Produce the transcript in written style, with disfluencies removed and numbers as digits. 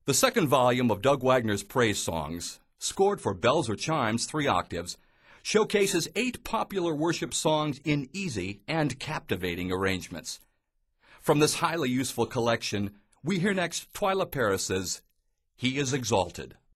The second volume of Doug Wagner's praise songs, scored for bells or chimes 3 octaves, showcases 8 popular worship songs in easy and captivating arrangements. From this highly useful collection, we hear next Twyla Paris's He is Exalted.